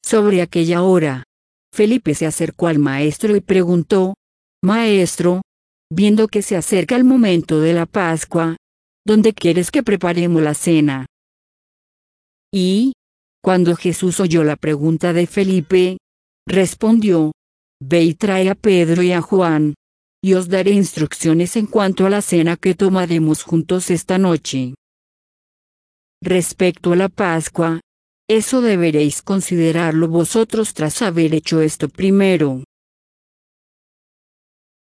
Sobre aquella hora, Felipe se acercó al maestro y preguntó: Maestro, viendo que se acerca el momento de la Pascua, ¿dónde quieres que preparemos la cena? Y, cuando Jesús oyó la pregunta de Felipe, respondió: Ve y trae a Pedro y a Juan, y os daré instrucciones en cuanto a la cena que tomaremos juntos esta noche. Respecto a la Pascua, eso deberéis considerarlo vosotros tras haber hecho esto primero.